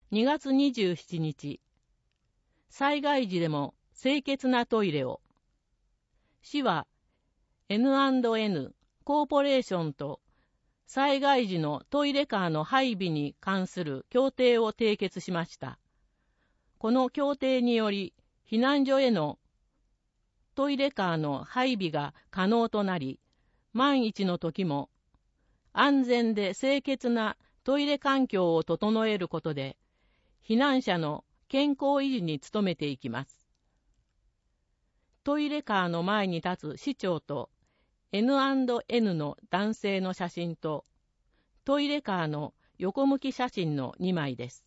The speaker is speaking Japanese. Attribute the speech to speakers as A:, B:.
A: 2月27日、災害時でも清潔なトイレを。市は N&N コーポレーションと災害時のトイレカーの配備に関する協定を締結しました。この協定により、避難所へのトイレカーの配備が可能となり、万一の時も安全で清潔なトイレ環境を整えることで、避難者の健康維持に努めていきます。トイレカーの前に立つ市長と N&N の男性の写真と、トイレカーの横向き写真の2枚です。